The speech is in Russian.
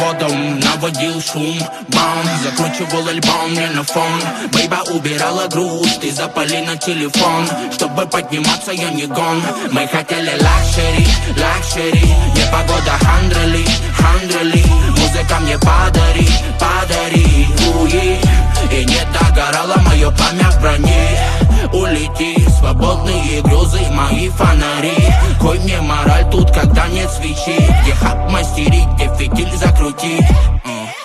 водом, наводил шум, бам. Закручивал альбом мне на фон. Бейба убирала груз, ты запали на телефон. Чтобы подниматься, я не гон. Мы хотели лакшери, лакшери. Непогода хандрали, хандрали. Музыка мне подари, подари, уи. И не догорало мое пламя в броне. Улети, свободные грезы, мои фонари. Кой мне мораль тут, когда нет свечи. Где хап мастерить, где фитиль закрутить.